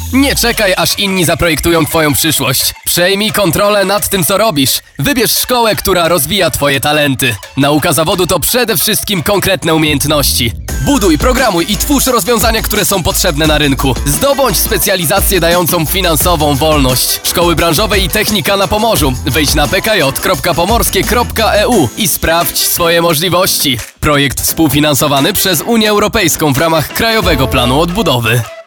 Nie czekaj, aż inni zaprojektują twoją przyszłość. Przejmij kontrolę nad tym, co robisz. Wybierz szkołę, która rozwija twoje talenty. Nauka zawodu to przede wszystkim konkretne umiejętności. Buduj, programuj i twórz rozwiązania, które są potrzebne na rynku. Zdobądź specjalizację dającą finansową wolność. Szkoły branżowe i technika na Pomorzu. Wejdź na pkj.pomorskie.eu i sprawdź swoje możliwości. Projekt współfinansowany przez Unię Europejską w ramach Krajowego Planu Odbudowy.